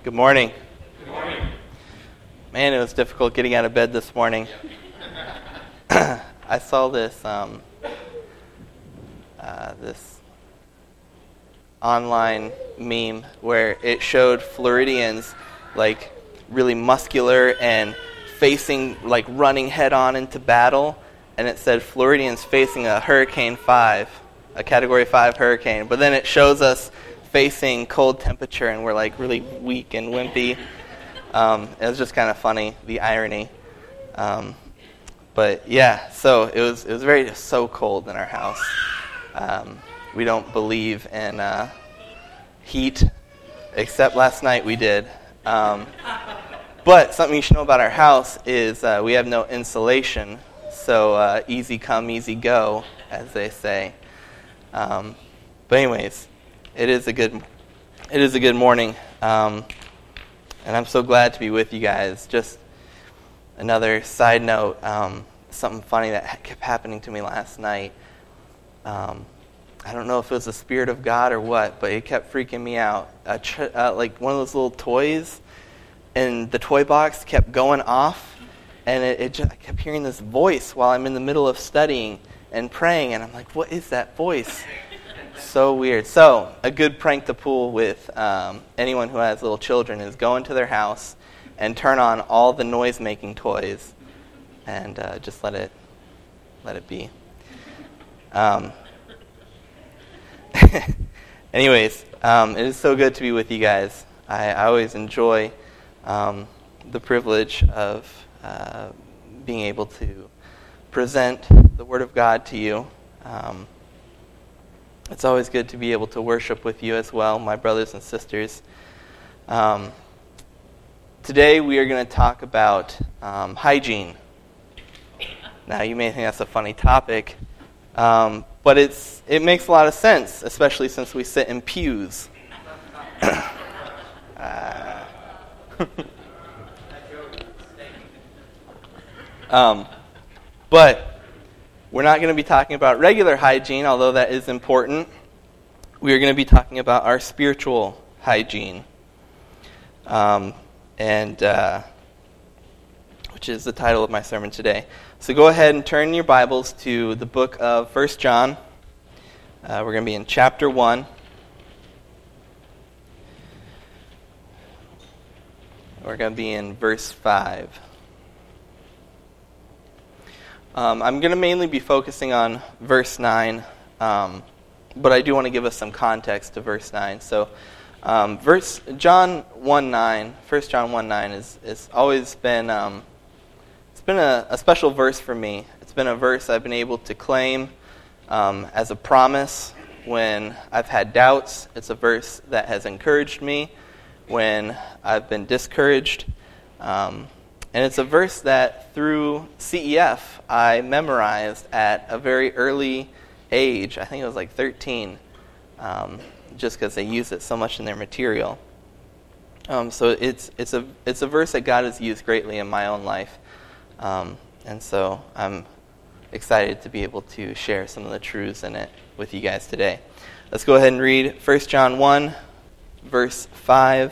Good morning. Good morning. Man, it was difficult getting out of bed this morning. I saw this this online meme where it showed Floridians like really muscular and facing, like running head on into battle, and it said Floridians facing a Hurricane 5, a Category 5 hurricane, but then it shows us facing cold temperature and we're like really weak and wimpy. It was just kind of funny, the irony. But yeah, so it was so cold in our house. We don't believe in heat, except last night we did. But something you should know about our house is we have no insulation, so easy come, easy go, as they say. But anyways, it is a good morning, and I'm so glad to be with you guys. Just another side note, something funny that kept happening to me last night. I don't know if it was the Spirit of God or what, but it kept freaking me out. Like one of those little toys, and the toy box kept going off, and I kept hearing this voice while I'm in the middle of studying and praying, and I'm like, what is that voice? So weird. So a good prank to pull with anyone who has little children is go into their house and turn on all the noise-making toys and just let it be. Anyways, it is so good to be with you guys. I always enjoy the privilege of being able to present the Word of God to you. It's always good to be able to worship with you as well, my brothers and sisters. Today we are going to talk about hygiene. Now you may think that's a funny topic, but it makes a lot of sense, especially since we sit in pews. But we're not going to be talking about regular hygiene, although that is important. We are going to be talking about our spiritual hygiene, which is the title of my sermon today. So go ahead and turn your Bibles to the book of 1 John. We're going to be in chapter 1. We're going to be in verse 5. I'm going to mainly be focusing on verse 9, but I do want to give us some context to verse 9. So, 1 John 1:9 is always been it's been a special verse for me. It's been a verse I've been able to claim as a promise when I've had doubts. It's a verse that has encouraged me when I've been discouraged. And it's a verse that through CEF I memorized at a very early age. I think it was like 13, just because they use it so much in their material. So it's a verse that God has used greatly in my own life, and so I'm excited to be able to share some of the truths in it with you guys today. Let's go ahead and read 1 John 1, verse 5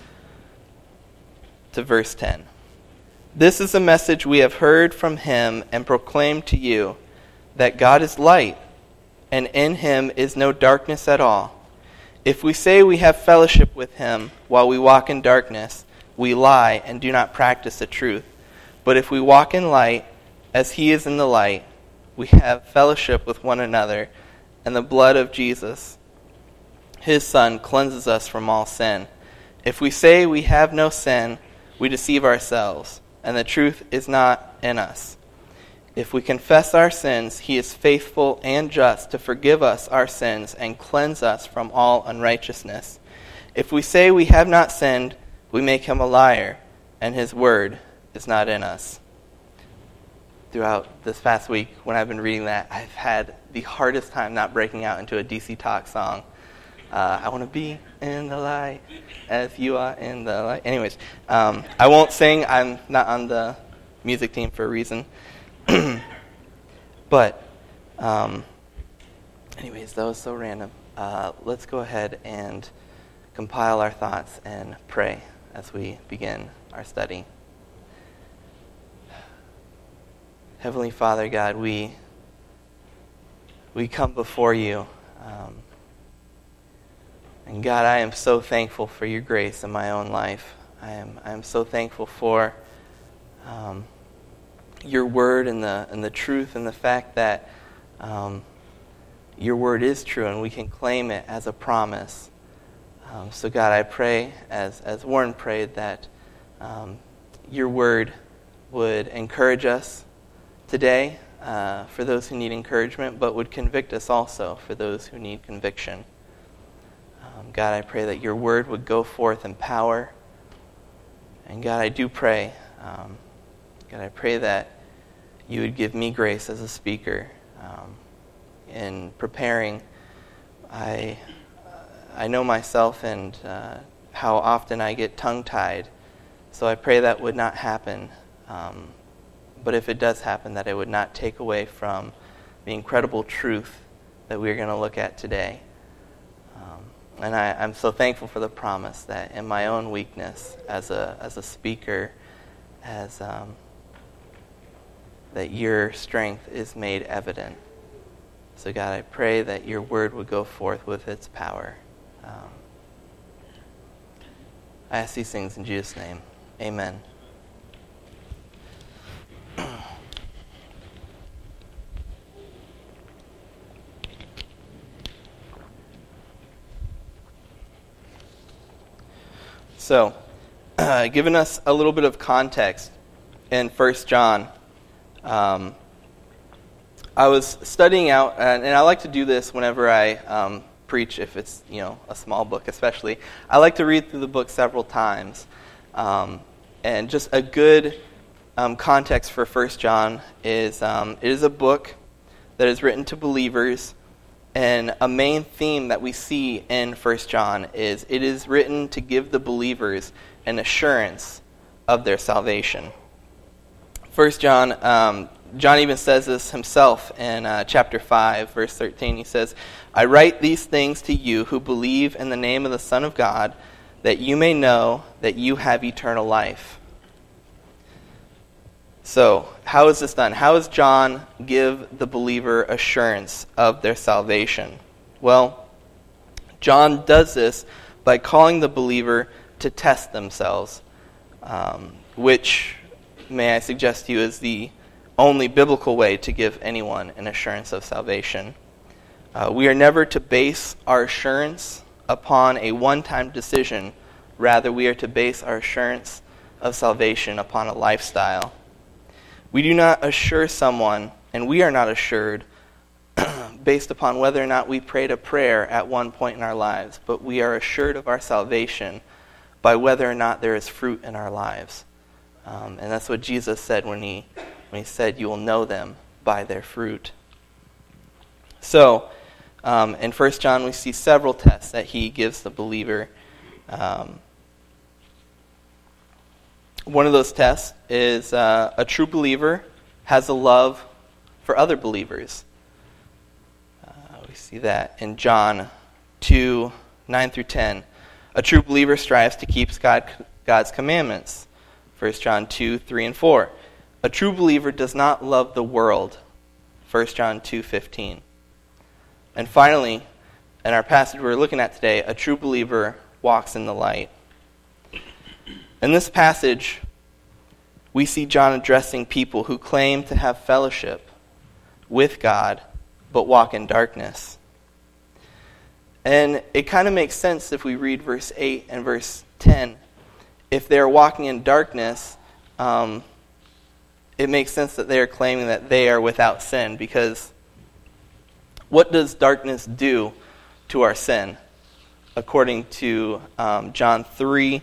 to verse 10. This is a message we have heard from him and proclaimed to you, that God is light, and in him is no darkness at all. If we say we have fellowship with him while we walk in darkness, we lie and do not practice the truth. But if we walk in light, as he is in the light, we have fellowship with one another, and the blood of Jesus, his Son, cleanses us from all sin. If we say we have no sin, we deceive ourselves, and the truth is not in us. If we confess our sins, he is faithful and just to forgive us our sins and cleanse us from all unrighteousness. If we say we have not sinned, we make him a liar, and his word is not in us. Throughout this past week, when I've been reading that, I've had the hardest time not breaking out into a DC Talk song. I want to be in the light as you are in the light. Anyways, I won't sing. I'm not on the music team for a reason. But, anyways, that was so random. Let's go ahead and compile our thoughts and pray as we begin our study. Heavenly Father, God, we come before you. And God, I am so thankful for your grace in my own life. I am so thankful for your word and the truth and the fact that your word is true and we can claim it as a promise. So God, I pray, as Warren prayed, that your word would encourage us today for those who need encouragement, but would convict us also for those who need conviction. God, I pray that your word would go forth in power. And God, I do pray, God, I pray that you would give me grace as a speaker. In preparing, I know myself and how often I get tongue-tied. So I pray that would not happen. But if it does happen, that it would not take away from the incredible truth that we're going to look at today. And I'm so thankful for the promise that in my own weakness as a speaker, that your strength is made evident. So God, I pray that your word would go forth with its power. I ask these things in Jesus' name. Amen. So, giving us a little bit of context in 1 John, I was studying out, and I like to do this whenever I preach, if it's a small book especially. I like to read through the book several times, and just a good context for 1 John is it is a book that is written to believers. And a main theme that we see in 1 John is it is written to give the believers an assurance of their salvation. 1 John, John even says this himself in chapter 5, verse 13. He says, "I write these things to you who believe in the name of the Son of God, that you may know that you have eternal life." So, how is this done? How does John give the believer assurance of their salvation? Well, John does this by calling the believer to test themselves, which, may I suggest to you, is the only biblical way to give anyone an assurance of salvation. We are never to base our assurance upon a one-time decision. Rather, we are to base our assurance of salvation upon a lifestyle. We do not assure someone, and we are not assured based upon whether or not we prayed a prayer at one point in our lives, but we are assured of our salvation by whether or not there is fruit in our lives. And that's what Jesus said when he said, "You will know them by their fruit." So, in 1 John, we see several tests that he gives the believer. One of those tests is a true believer has a love for other believers. We see that in John 2, 9 through 10. A true believer strives to keep God's commandments. 1 John 2, 3 and 4. A true believer does not love the world. 1 John 2, 15. And finally, in our passage we're looking at today, a true believer walks in the light. In this passage, we see John addressing people who claim to have fellowship with God, but walk in darkness. And it kind of makes sense if we read verse 8 and verse 10. If they're walking in darkness, it makes sense that they are claiming that they are without sin, because what does darkness do to our sin? According to John 3,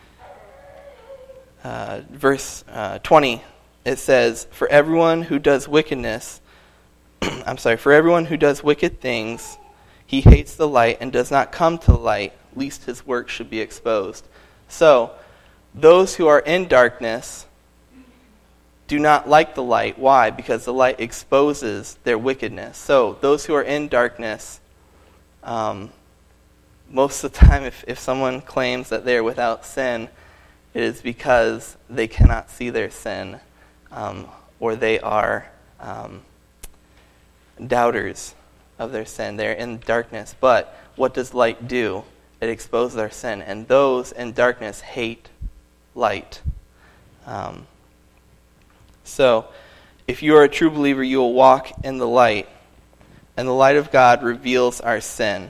verse 20, it says, for everyone who does wickedness, for everyone who does wicked things, he hates the light and does not come to the light, lest his work should be exposed. So, those who are in darkness do not like the light. Why? Because the light exposes their wickedness. So, those who are in darkness, most of the time, if someone claims that they are without sin, It is because they cannot see their sin, or they are doubters of their sin. They're in darkness. But what does light do? It exposes our sin. And those in darkness hate light. So, if you are a true believer, you will walk in the light. And the light of God reveals our sin.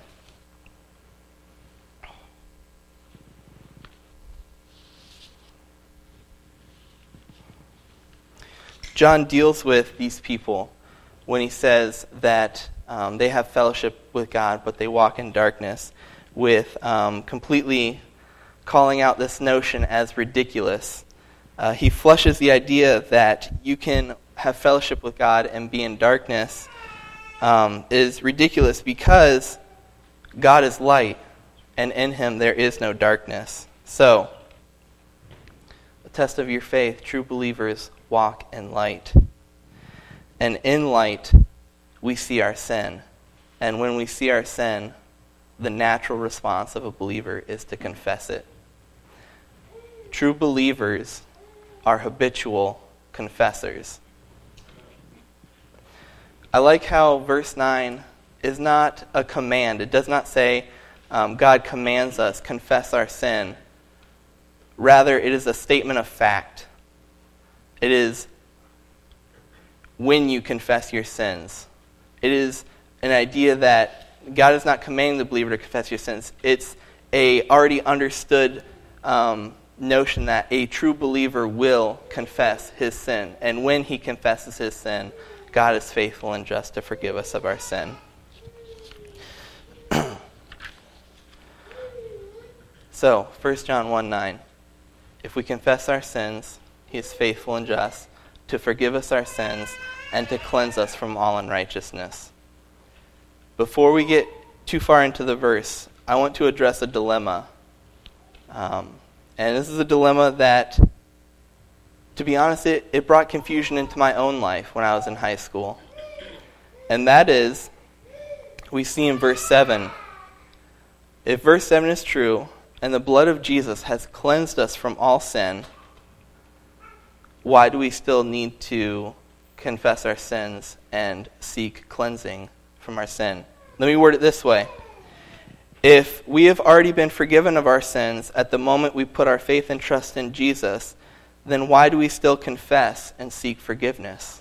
John deals with these people when he says that they have fellowship with God, but they walk in darkness, with completely calling out this notion as ridiculous. He flushes the idea that you can have fellowship with God and be in darkness is ridiculous because God is light, and in him there is no darkness. So, the test of your faith, true believers walk in light. And in light, we see our sin. And when we see our sin, the natural response of a believer is to confess it. True believers are habitual confessors. I like how verse 9 is not a command. It does not say God commands us confess our sin. Rather, it is a statement of fact. It is when you confess your sins. It is an idea that God is not commanding the believer to confess your sins. It's a already understood notion that a true believer will confess his sin. And when he confesses his sin, God is faithful and just to forgive us of our sin. So, 1 John 1:9. If we confess our sins, he is faithful and just to forgive us our sins and to cleanse us from all unrighteousness. Before we get too far into the verse, I want to address a dilemma. And this is a dilemma that, to be honest, it brought confusion into my own life when I was in high school. And that is, we see in verse 7, if verse 7 is true, and the blood of Jesus has cleansed us from all sin, why do we still need to confess our sins and seek cleansing from our sin? Let me word it this way. If we have already been forgiven of our sins at the moment we put our faith and trust in Jesus, then why do we still confess and seek forgiveness?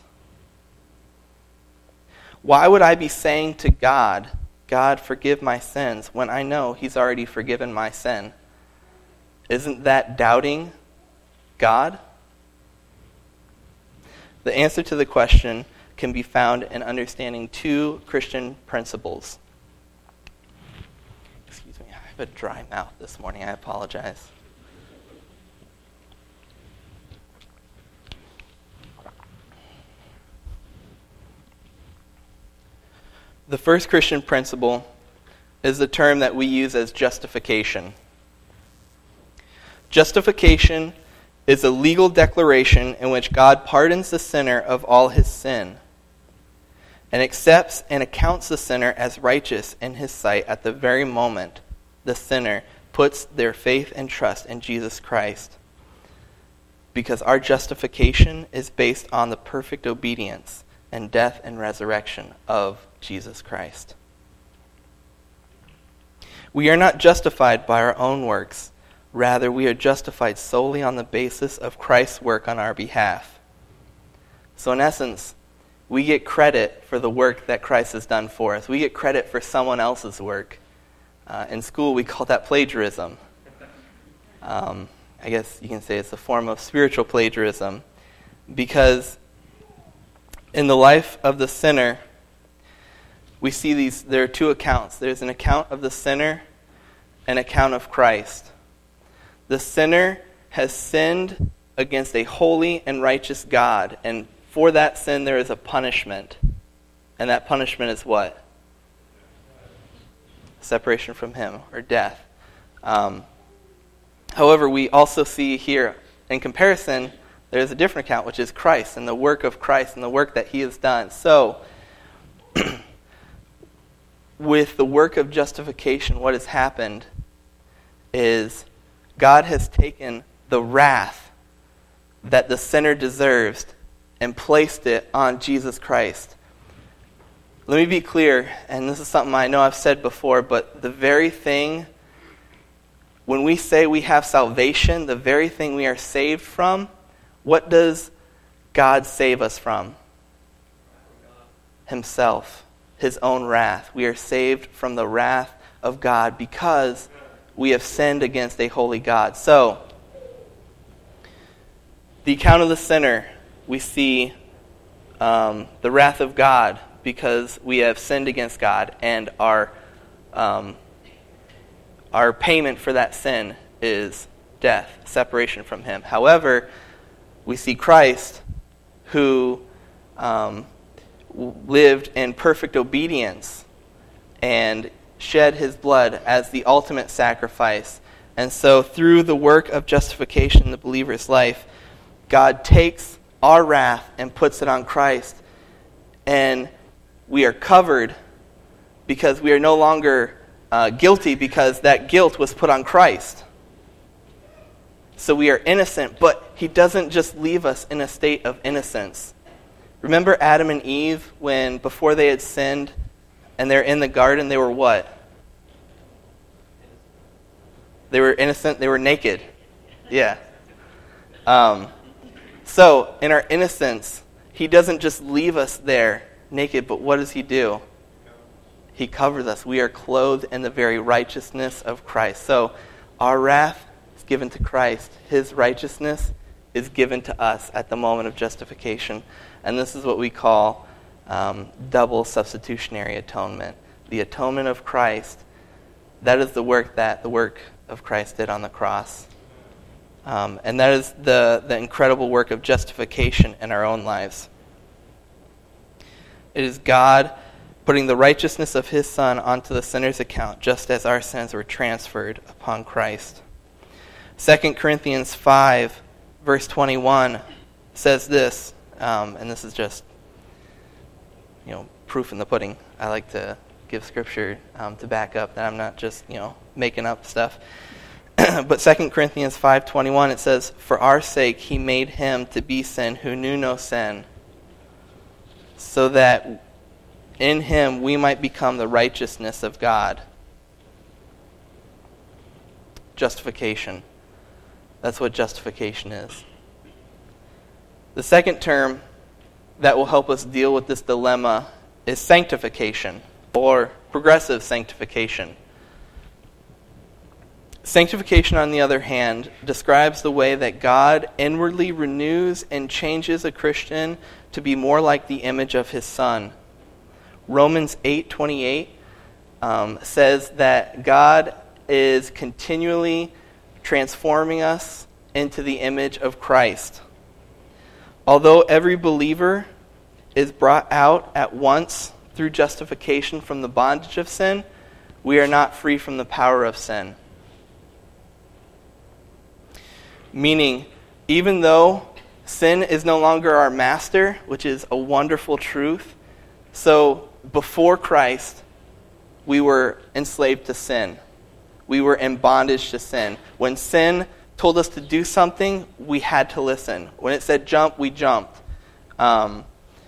Why would I be saying to God, God, forgive my sins, when I know he's already forgiven my sin? Isn't that doubting God? The answer to the question can be found in understanding two Christian principles. Excuse me, I have a dry mouth this morning. I apologize. The first Christian principle is the term that we use as justification. Justification is a legal declaration in which God pardons the sinner of all his sin and accepts and accounts the sinner as righteous in his sight at the very moment the sinner puts their faith and trust in Jesus Christ. Because our justification is based on the perfect obedience and death and resurrection of Jesus Christ. We are not justified by our own works. Rather, we are justified solely on the basis of Christ's work on our behalf. So in essence, we get credit for the work that Christ has done for us. We get credit for someone else's work. In school, we call that plagiarism. I guess you can say it's a form of spiritual plagiarism, because in the life of the sinner, we see there are two accounts. There's an account of the sinner and an account of Christ. The sinner has sinned against a holy and righteous God, and for that sin there is a punishment. And that punishment is what? Separation from him, or death. However, we also see here, in comparison, there's a different account, which is Christ, and the work of Christ, and the work that he has done. So, with the work of justification, what has happened is God has taken the wrath that the sinner deserves and placed it on Jesus Christ. Let me be clear, and this is something I know I've said before, but the very thing, when we say we have salvation, the very thing we are saved from, what does God save us from? Himself, his own wrath. We are saved from the wrath of God because we have sinned against a holy God. So, the account of the sinner, we see the wrath of God because we have sinned against God, and our payment for that sin is death, separation from him. However, we see Christ, who lived in perfect obedience and shed his blood as the ultimate sacrifice. And so through the work of justification in the believer's life, God takes our wrath and puts it on Christ. And we are covered because we are no longer guilty because that guilt was put on Christ. So we are innocent, but he doesn't just leave us in a state of innocence. Remember Adam and Eve when before they had sinned and they're in the garden, they were what? They were innocent, they were naked. Yeah. So in our innocence, he doesn't just leave us there naked, but what does he do? He covers us. We are clothed in the very righteousness of Christ. So our wrath is given to Christ. His righteousness is given to us at the moment of justification. And this is what we call double substitutionary atonement. The atonement of Christ, that is the work of Christ did on the cross. And that is the incredible work of justification in our own lives. It is God putting the righteousness of his Son onto the sinner's account, just as our sins were transferred upon Christ. 2 Corinthians 5, verse 21 says this, and this is just, proof in the pudding. I like to give Scripture to back up that I'm not just, making up stuff. But 2 Corinthians 5:21, it says, "For our sake he made him to be sin who knew no sin, so that in him we might become the righteousness of God." Justification. That's what justification is. The second term that will help us deal with this dilemma is sanctification, or progressive sanctification. Sanctification, on the other hand, describes the way that God inwardly renews and changes a Christian to be more like the image of his Son. Romans 8:28 says that God is continually transforming us into the image of Christ. Although every believer is brought out at once through justification from the bondage of sin, we are not free from the power of sin. Meaning, even though sin is no longer our master, which is a wonderful truth, so before Christ, we were enslaved to sin. We were in bondage to sin. When sin told us to do something, we had to listen. When it said jump, we jumped. But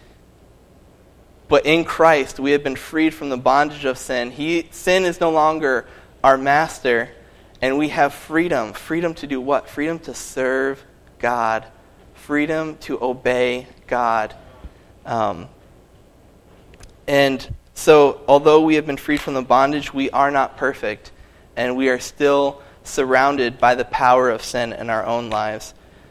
in Christ, we have been freed from the bondage of sin. Sin is no longer our master, and we have freedom. Freedom to do what? Freedom to serve God. Freedom to obey God. And so, although we have been freed from the bondage, we are not perfect, and we are still surrounded by the power of sin in our own lives.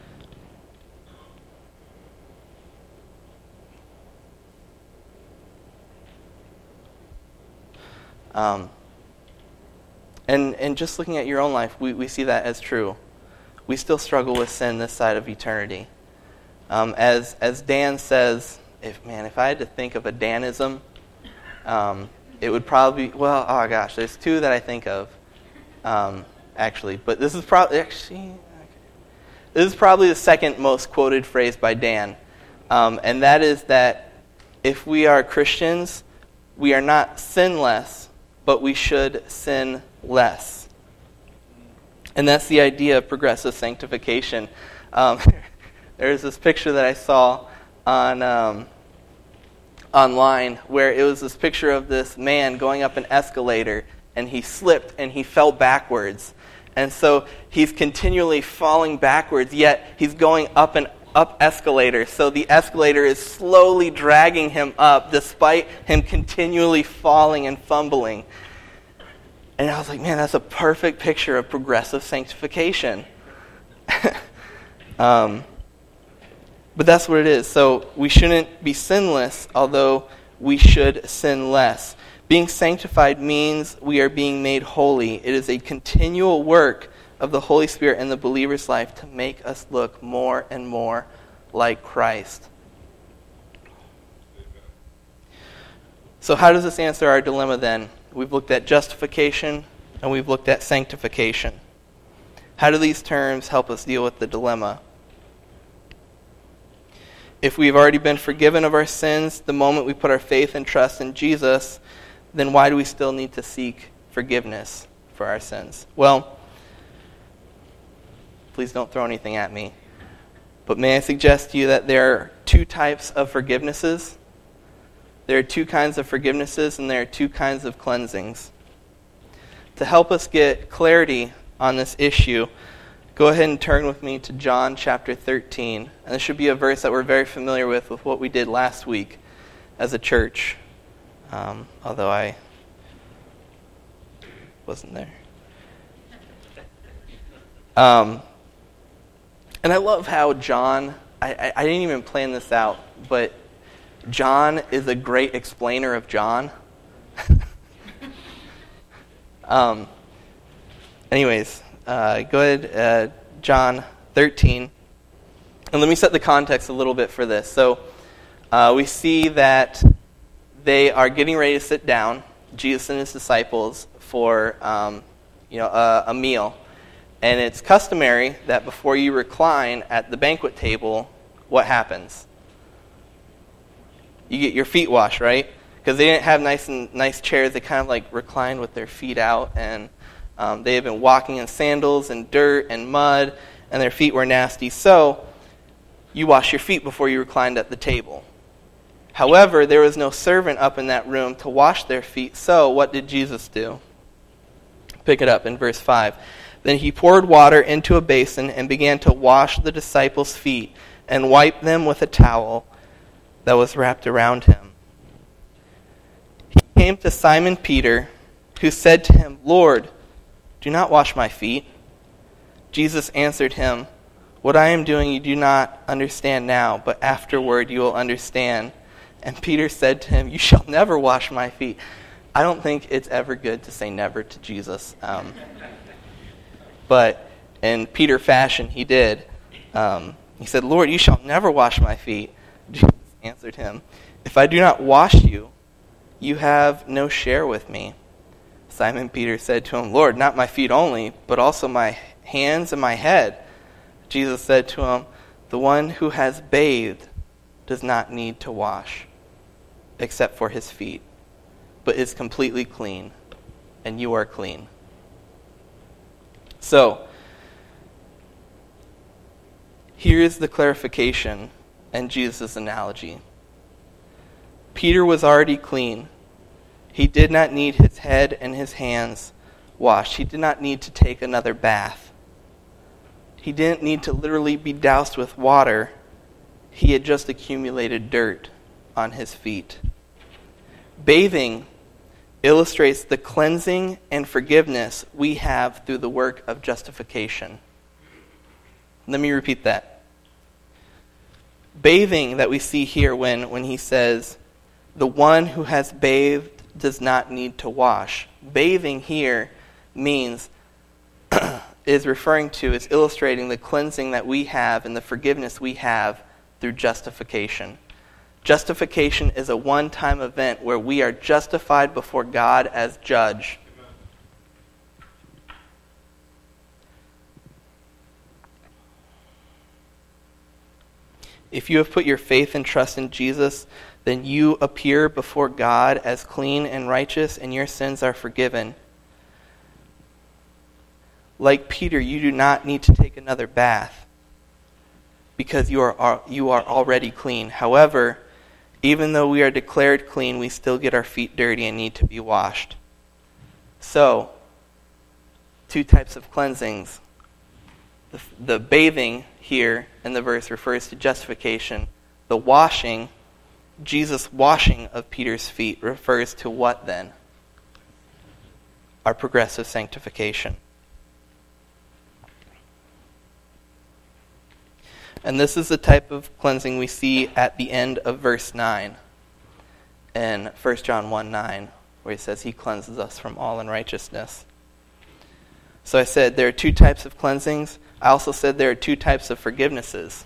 And just looking at your own life, we see that as true. We still struggle with sin this side of eternity. As Dan says, if I had to think of a Danism, it would probably be, there's two that I think of, actually. But this is probably the second most quoted phrase by Dan. And that is that if we are Christians, we are not sinless, but we should sin less. And that's the idea of progressive sanctification. There's this picture that I saw on online where it was this picture of this man going up an escalator, and he slipped and he fell backwards. And so he's continually falling backwards, yet he's going up an up escalator. So the escalator is slowly dragging him up despite him continually falling and fumbling. And I was like, man, that's a perfect picture of progressive sanctification. But that's what it is. So we shouldn't be sinless, although we should sin less. Being sanctified means we are being made holy. It is a continual work of the Holy Spirit in the believer's life to make us look more and more like Christ. So how does this answer our dilemma then? We've looked at justification and we've looked at sanctification. How do these terms help us deal with the dilemma? If we've already been forgiven of our sins the moment we put our faith and trust in Jesus, then why do we still need to seek forgiveness for our sins? Well, please don't throw anything at me. But may I suggest to you that there are two types of forgivenesses? There are two kinds of forgivenesses, and there are two kinds of cleansings. To help us get clarity on this issue, go ahead and turn with me to John chapter 13. And this should be a verse that we're very familiar with what we did last week as a church. Although I wasn't there. And I love how John, I didn't even plan this out, but John is a great explainer of John. Anyways, go ahead, John 13. And let me set the context a little bit for this. So we see that they are getting ready to sit down, Jesus and his disciples, for a meal. And it's customary that before you recline at the banquet table, what happens? You get your feet washed, right? Because they didn't have nice chairs. They kind of like reclined with their feet out, and they had been walking in sandals and dirt and mud, and their feet were nasty. So you wash your feet before you reclined at the table. However, there was no servant up in that room to wash their feet. So what did Jesus do? Pick it up in verse 5. Then he poured water into a basin and began to wash the disciples' feet and wipe them with a towel that was wrapped around him. He came to Simon Peter, who said to him, "Lord, do not wash my feet." Jesus answered him, "What I am doing you do not understand now, but afterward you will understand." And Peter said to him, "You shall never wash my feet." I don't think it's ever good to say never to Jesus. But in Peter fashion, he did. He said, "Lord, you shall never wash my feet." Jesus answered him, "If I do not wash you, you have no share with me." Simon Peter said to him, "Lord, not my feet only, but also my hands and my head." Jesus said to him, "The one who has bathed does not need to wash, except for his feet, but is completely clean, and you are clean." So, here is the clarification and Jesus' analogy. Peter was already clean. He did not need his head and his hands washed. He did not need to take another bath. He didn't need to literally be doused with water. He had just accumulated dirt on his feet. Bathing illustrates the cleansing and forgiveness we have through the work of justification. Let me repeat that. Bathing that we see here when he says, "The one who has bathed does not need to wash." Bathing here means, is illustrating the cleansing that we have and the forgiveness we have through justification. Justification is a one-time event where we are justified before God as judge. If you have put your faith and trust in Jesus, then you appear before God as clean and righteous, and your sins are forgiven. Like Peter, you do not need to take another bath because you are already clean. However, even though we are declared clean, we still get our feet dirty and need to be washed. So, two types of cleansings. The bathing here in the verse refers to justification. The washing, Jesus' washing of Peter's feet, refers to what then? Our progressive sanctification. And this is the type of cleansing we see at the end of verse 9 in 1 John 1:9, where he says he cleanses us from all unrighteousness. So I said there are two types of cleansings. I also said there are two types of forgivenesses.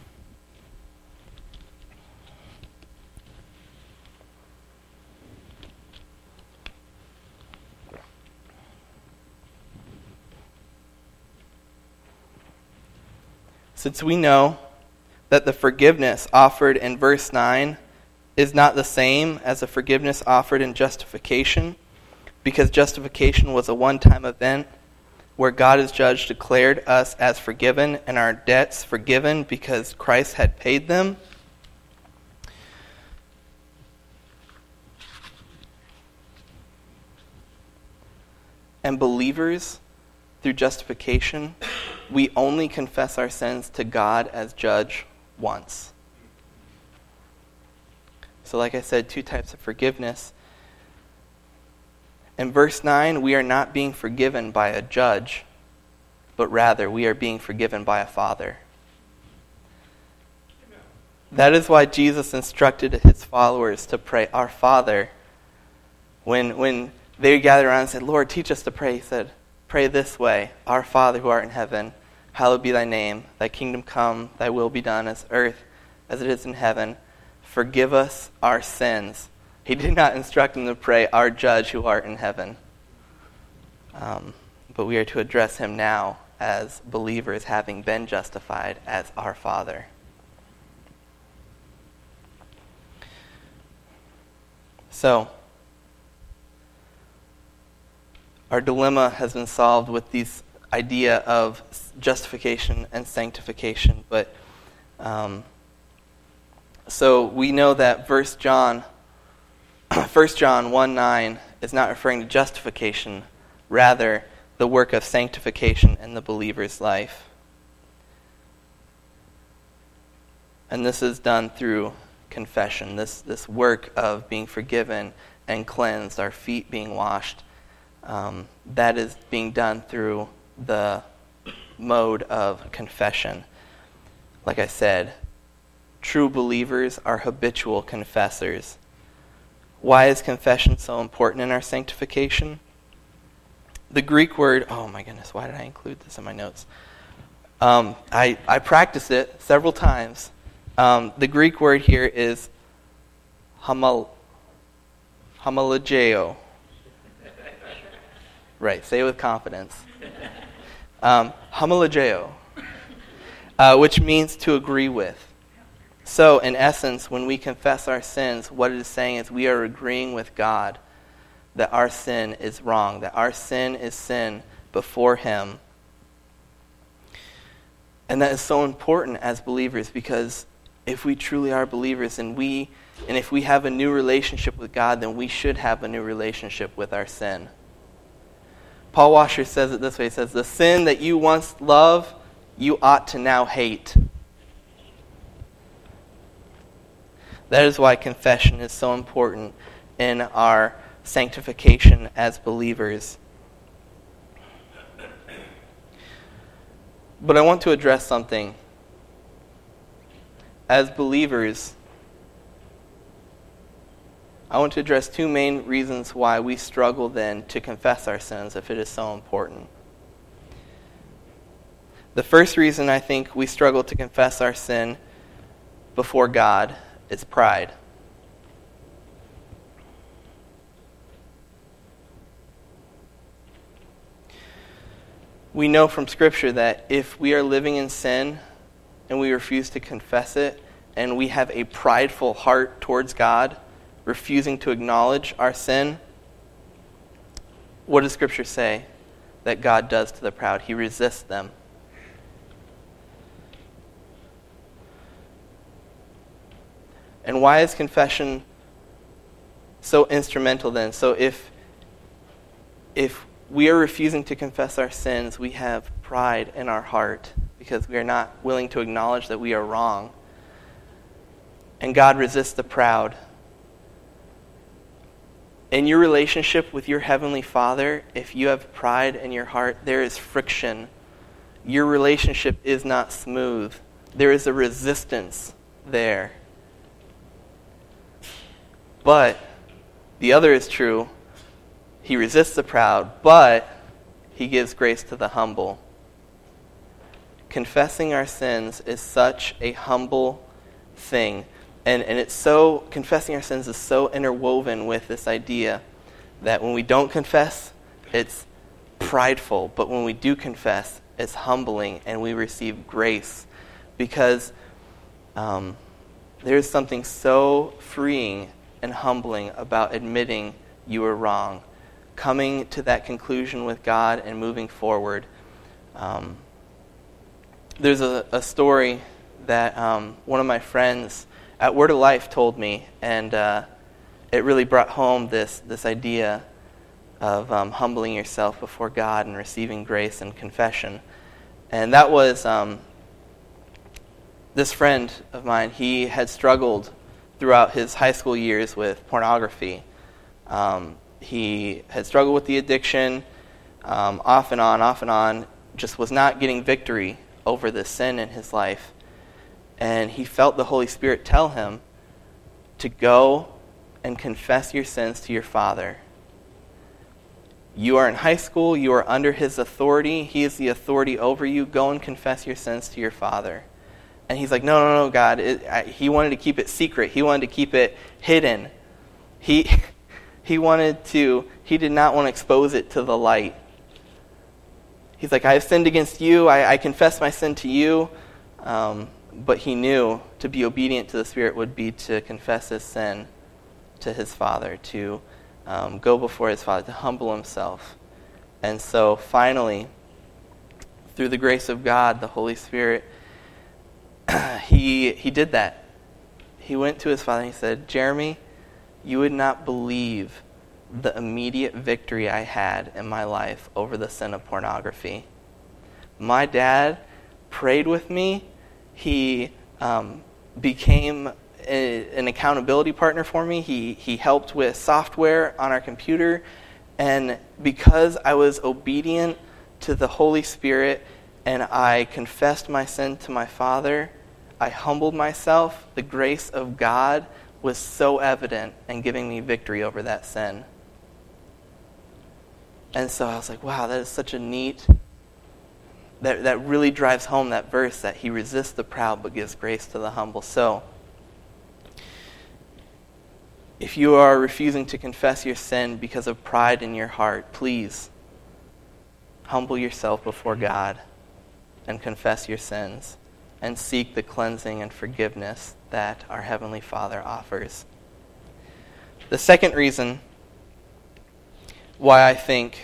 Since we know that the forgiveness offered in verse 9 is not the same as the forgiveness offered in justification, because justification was a one-time event where God as judge declared us as forgiven and our debts forgiven because Christ had paid them. And believers, through justification, we only confess our sins to God as judge once. So like I said, two types of forgiveness. In verse 9, we are not being forgiven by a judge, but rather we are being forgiven by a father. That is why Jesus instructed his followers to pray, "Our Father." When they gathered around and said, "Lord, teach us to pray," he said, "Pray this way, Our Father who art in heaven, hallowed be thy name. Thy kingdom come, thy will be done as earth as it is in heaven. Forgive us our sins." He did not instruct them to pray, "Our judge who art in heaven." But we are to address him now as believers, having been justified, as our Father. So, our dilemma has been solved with this idea of justification and sanctification. But so we know that 1 John 1:9 is not referring to justification, rather the work of sanctification in the believer's life. And this is done through confession, this work of being forgiven and cleansed, our feet being washed. That is being done through the mode of confession. Like I said, true believers are habitual confessors. Why is confession so important in our sanctification? The Greek word, oh my goodness, why did I include this in my notes? I practiced it several times. The Greek word here is homologeo. Right, say it with confidence. Homologeo, which means to agree with. So, in essence, when we confess our sins, what it is saying is we are agreeing with God that our sin is wrong, that our sin is sin before Him. And that is so important as believers, because if we truly are believers and if we have a new relationship with God, then we should have a new relationship with our sin. Paul Washer says it this way. He says, "The sin that you once loved, you ought to now hate." That is why confession is so important in our sanctification as believers. But I want to address something. As believers, I want to address two main reasons why we struggle then to confess our sins if it is so important. The first reason I think we struggle to confess our sin before God is pride. We know from Scripture that if we are living in sin and we refuse to confess it, and we have a prideful heart towards God, refusing to acknowledge our sin, what does Scripture say? that God does to the proud. He resists them. And why is confession so instrumental then? So if we are refusing to confess our sins, we have pride in our heart because we are not willing to acknowledge that we are wrong. And God resists the proud. In your relationship with your Heavenly Father, if you have pride in your heart, there is friction. Your relationship is not smooth. There is a resistance there. But the other is true. He resists the proud, but he gives grace to the humble. Confessing our sins is such a humble thing. And it's so, confessing our sins is so interwoven with this idea that when we don't confess, it's prideful. But when we do confess, it's humbling and we receive grace. Because there's something so freeing and humbling about admitting you were wrong. Coming to that conclusion with God and moving forward. There's a story that one of my friends at Word of Life told me, and it really brought home this idea of humbling yourself before God and receiving grace and confession. And that was this friend of mine. He had struggled throughout his high school years with pornography. He had struggled with the addiction off and on, just was not getting victory over the sin in his life. And he felt the Holy Spirit tell him to go and confess your sins to your Father. You are in high school. You are under His authority. He is the authority over you. Go and confess your sins to your Father. And he's like, no, God. He wanted to keep it secret. He wanted to keep it hidden. He did not want to expose it to the light. He's like, I have sinned against you. I confess my sin to you. But he knew to be obedient to the Spirit would be to confess his sin to his Father, to go before his Father, to humble himself. And so finally, through the grace of God, the Holy Spirit, he did that. He went to his Father and he said, Jeremy, you would not believe the immediate victory I had in my life over the sin of pornography. My dad prayed with me. He became an accountability partner for me. He helped with software on our computer. And because I was obedient to the Holy Spirit and I confessed my sin to my Father, I humbled myself. The grace of God was so evident in giving me victory over that sin. And so I was like, wow, that is such a neat... That really drives home that verse that he resists the proud but gives grace to the humble. So, if you are refusing to confess your sin because of pride in your heart, please humble yourself before God and confess your sins and seek the cleansing and forgiveness that our Heavenly Father offers. The second reason why I think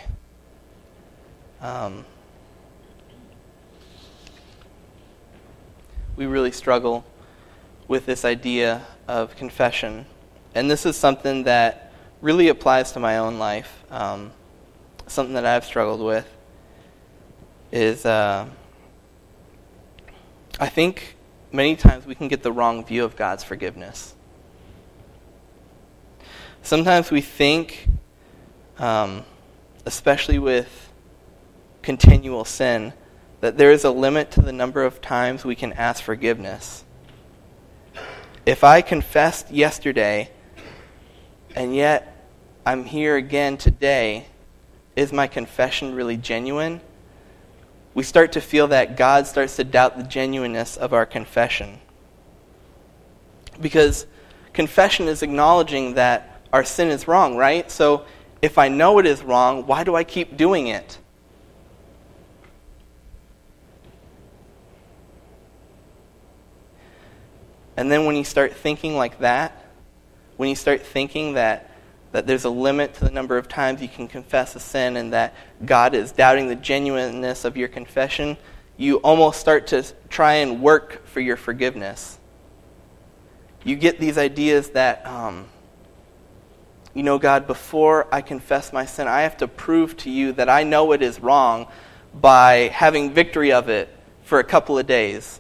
we really struggle with this idea of confession. And this is something that really applies to my own life. Something that I've struggled with is I think many times we can get the wrong view of God's forgiveness. Sometimes we think, especially with continual sin, that there is a limit to the number of times we can ask forgiveness. If I confessed yesterday, and yet I'm here again today, is my confession really genuine? We start to feel that God starts to doubt the genuineness of our confession. Because confession is acknowledging that our sin is wrong, right? So if I know it is wrong, why do I keep doing it? And then when you start thinking like that, when you start thinking that that there's a limit to the number of times you can confess a sin, and that God is doubting the genuineness of your confession, you almost start to try and work for your forgiveness. You get these ideas that, God, before I confess my sin, I have to prove to you that I know it is wrong by having victory of it for a couple of days.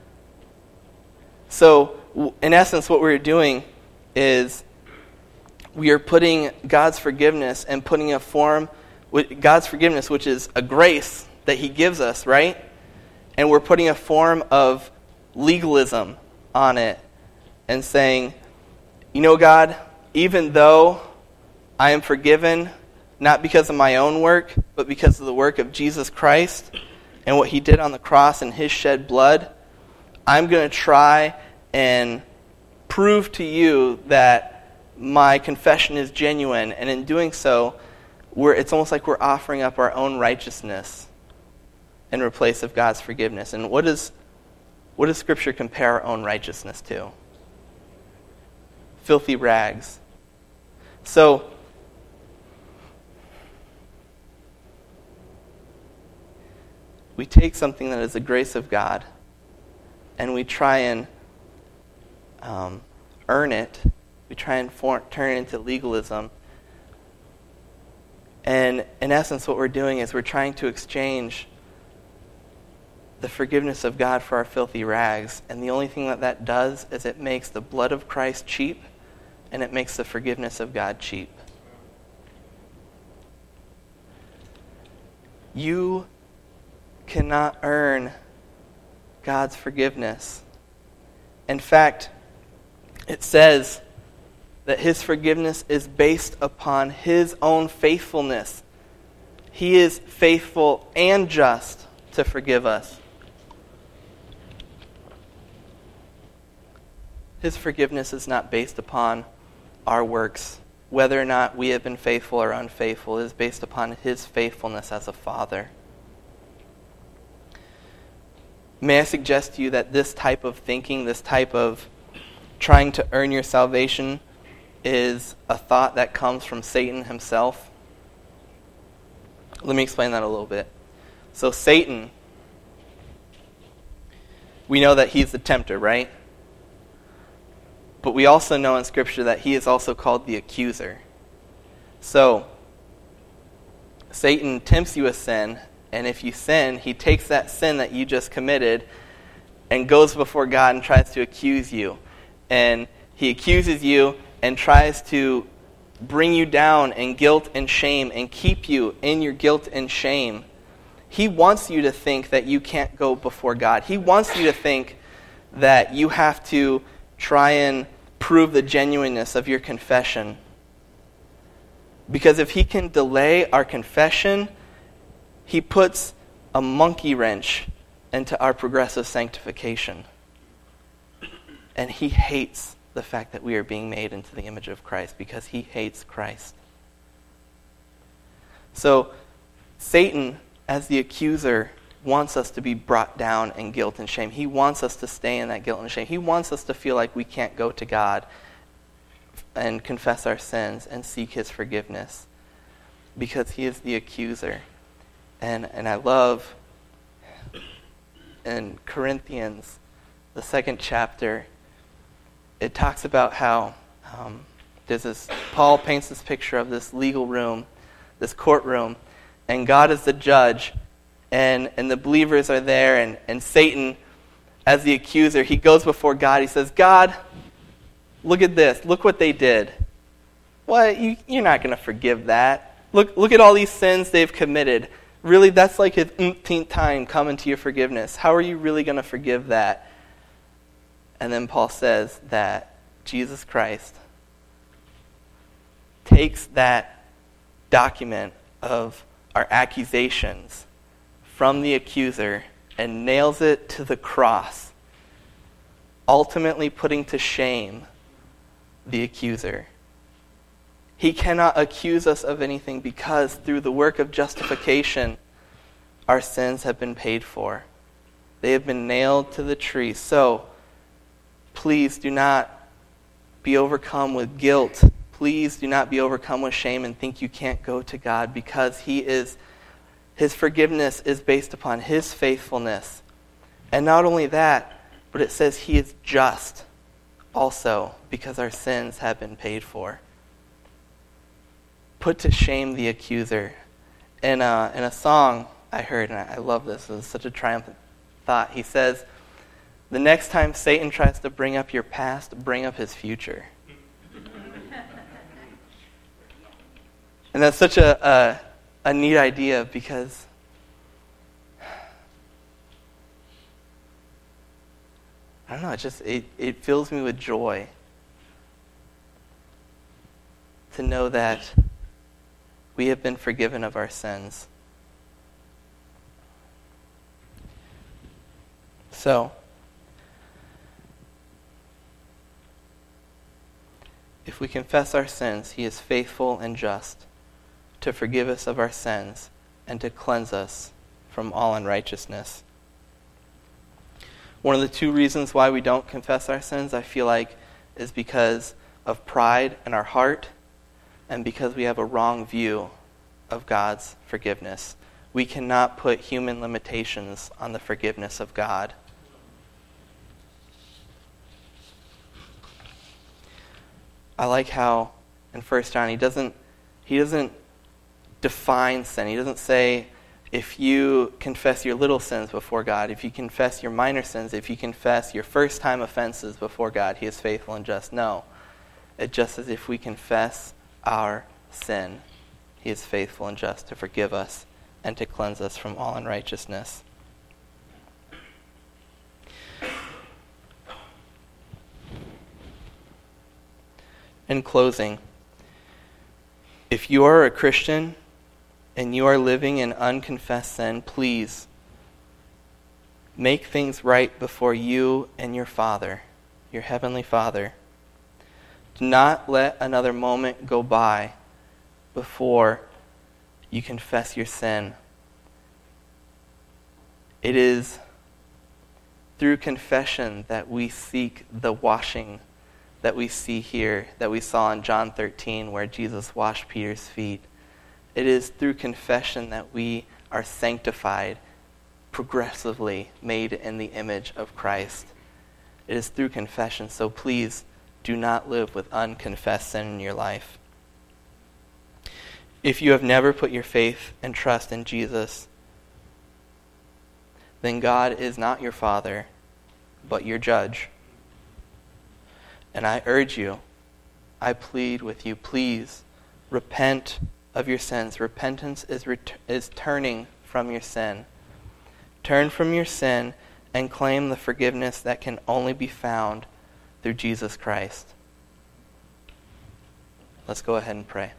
So, in essence, what we're doing is we are putting God's forgiveness and putting a form with God's forgiveness, which is a grace that He gives us, right? And we're putting a form of legalism on it and saying, God, even though I am forgiven, not because of my own work, but because of the work of Jesus Christ and what He did on the cross and His shed blood, I'm going to try and prove to you that my confession is genuine. And in doing so, it's almost like we're offering up our own righteousness in place of God's forgiveness. And what does Scripture compare our own righteousness to? Filthy rags. So, we take something that is the grace of God and we try and earn it. We try and turn it into legalism. And in essence, what we're doing is we're trying to exchange the forgiveness of God for our filthy rags. And the only thing that does is it makes the blood of Christ cheap, and it makes the forgiveness of God cheap. You cannot earn God's forgiveness. In fact, it says that His forgiveness is based upon His own faithfulness. He is faithful and just to forgive us. His forgiveness is not based upon our works. Whether or not we have been faithful or unfaithful is based upon His faithfulness as a Father. May I suggest to you that this type of thinking, this type of trying to earn your salvation, is a thought that comes from Satan himself? Let me explain that a little bit. So Satan, we know that he's the tempter, right? But we also know in Scripture that he is also called the accuser. So, Satan tempts you with sin, and if you sin, he takes that sin that you just committed and goes before God and tries to accuse you. And he accuses you and tries to bring you down in guilt and shame and keep you in your guilt and shame. He wants you to think that you can't go before God. He wants you to think that you have to try and prove the genuineness of your confession. Because if he can delay our confession, he puts a monkey wrench into our progressive sanctification. And he hates the fact that we are being made into the image of Christ, because he hates Christ. So, Satan, as the accuser, wants us to be brought down in guilt and shame. He wants us to stay in that guilt and shame. He wants us to feel like we can't go to God and confess our sins and seek his forgiveness, because he is the accuser. And I love in Corinthians, the 2nd chapter, it talks about how Paul paints this picture of this legal room, this courtroom, and God is the judge, and the believers are there, and Satan, as the accuser, he goes before God. He says, God, look at this. Look what they did. What? You're not going to forgive that. Look at all these sins they've committed. Really, that's like his 18th time coming to your forgiveness. How are you really going to forgive that? And then Paul says that Jesus Christ takes that document of our accusations from the accuser and nails it to the cross, ultimately putting to shame the accuser. He cannot accuse us of anything, because through the work of justification, our sins have been paid for. They have been nailed to the tree. So, please do not be overcome with guilt. please do not be overcome with shame and think you can't go to God, because His forgiveness is based upon His faithfulness. And not only that, but it says He is just also, because our sins have been paid for. Put to shame the accuser. In a song I heard, and I love this, it was such a triumphant thought. He says, the next time Satan tries to bring up your past, bring up his future. And that's such a neat idea, because I don't know, it fills me with joy to know that we have been forgiven of our sins. So, if we confess our sins, He is faithful and just to forgive us of our sins and to cleanse us from all unrighteousness. One of the two reasons why we don't confess our sins, I feel like, is because of pride in our heart and because we have a wrong view of God's forgiveness. We cannot put human limitations on the forgiveness of God. I like how in 1 John he doesn't define sin. He doesn't say, if you confess your little sins before God, if you confess your minor sins, if you confess your first-time offenses before God, He is faithful and just. No. It just says if we confess our sin, He is faithful and just to forgive us and to cleanse us from all unrighteousness. In closing, if you are a Christian and you are living in unconfessed sin, please make things right before you and your Father, your Heavenly Father. Do not let another moment go by before you confess your sin. It is through confession that we seek the washing that we see here, that we saw in John 13, where Jesus washed Peter's feet. It is through confession that we are sanctified, progressively made in the image of Christ. It is through confession, so please do not live with unconfessed sin in your life. If you have never put your faith and trust in Jesus, then God is not your Father, but your judge. And I urge you, I plead with you, please repent of your sins. Repentance is turning from your sin. Turn from your sin and claim the forgiveness that can only be found through Jesus Christ. Let's go ahead and pray.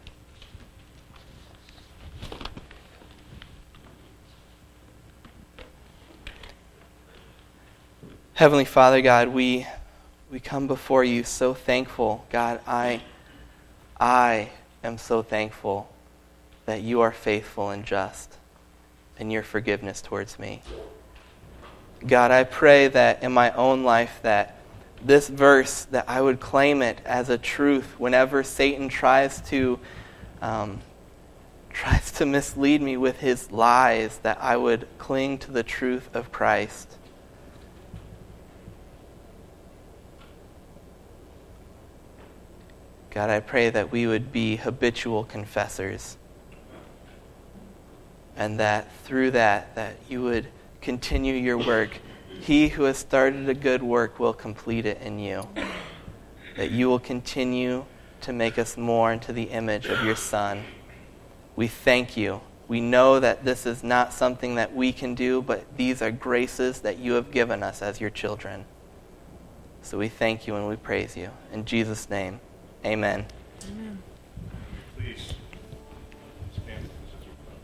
Heavenly Father, God, we come before you so thankful. God, I am so thankful that you are faithful and just in your forgiveness towards me. God, I pray that in my own life that this verse, that I would claim it as a truth whenever Satan tries to mislead me with his lies, that I would cling to the truth of Christ. God, I pray that we would be habitual confessors, and that through that you would continue your work. He who has started a good work will complete it in you. That you will continue to make us more into the image of your Son. We thank you. We know that this is not something that we can do, but these are graces that you have given us as your children. So we thank you and we praise you. In Jesus' name, amen. Amen.